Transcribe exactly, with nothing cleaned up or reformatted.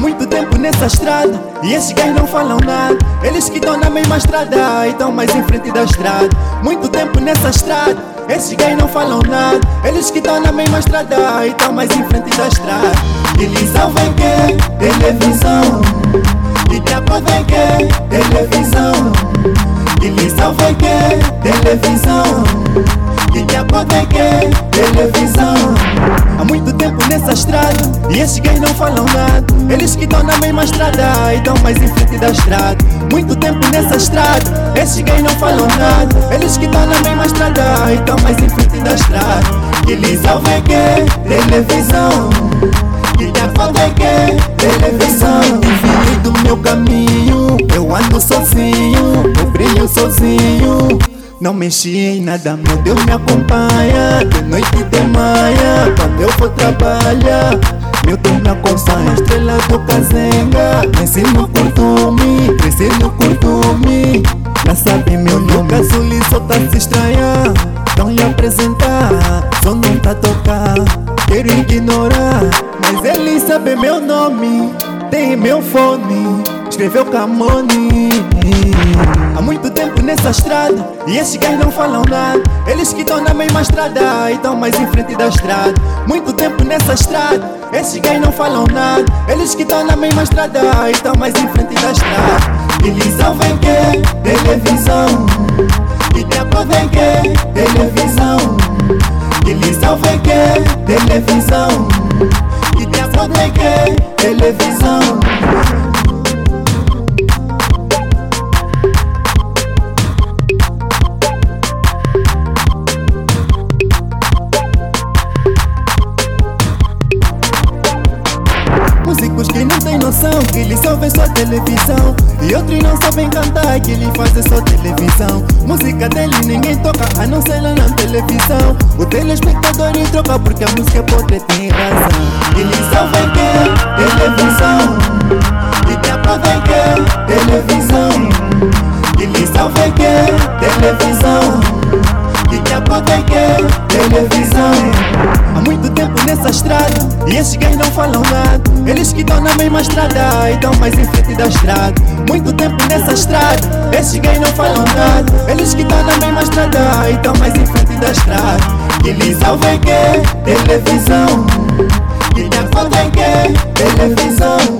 muito tempo nessa estrada e esses gays não falam nada. Eles que estão na mesma estrada e estão mais em frente da estrada. Muito tempo nessa estrada, esses gays não falam nada. Eles que estão na mesma estrada e estão mais em frente da estrada. Elisão vem que televisão, e depois vem que televisão. Elisão vem que televisão, e depois vem que televisão. Há muito tempo nessa estrada e esses gays não falam nada. Eles que estão na mesma estrada e estão mais em frente da estrada. Muito tempo nessa estrada, esses gays não falam nada. Eles que estão na mesma estrada e estão mais em frente da estrada. Elisão vem que televisão, e depois vem que televisão. Desviei do meu caminho, eu ando sozinho, eu brilho sozinho. Não mexi em nada, meu Deus me acompanha. De noite e de manhã, quando eu vou trabalhar, meu Deus me acompanha. Estrela do Kazenga, cresci no curtume, cresci no curtume. Já sabe meu nome, Azul só tá se estranhar. Não lhe apresentar, só não tá tocar. Quero ignorar, mas ele sabe meu nome. Tem meu fone, escreveu Camone. Há muito tempo nessa estrada e esses gays não falam nada. Eles que estão na mesma estrada e estão mais em frente da estrada. Muito tempo nessa estrada, esses gays não falam nada. Eles que estão na mesma estrada e estão mais em frente da estrada. Elisão vem que televisão, e depois vem que televisão. Elisão vem que televisão, e depois vem que televisão. Músicos que não tem noção, que eles só vê só televisão. E outros não sabem cantar, que ele faz só televisão. Música dele ninguém toca, a não ser lá na televisão. O telespectador troca porque a música pode ter razão. Eles só vem que televisão, e depois vem que televisão. Eles só vem que televisão, e depois vem que televisão. Há muito tempo nessa estrada e esses gays não falam nada. Eles que estão na mesma estrada e estão mais em frente da estrada. Muito tempo nessa estrada, esses gays não falam nada. Eles que estão na mesma estrada e estão mais em frente da estrada. Elisão vem que televisão, e depois vem que televisão.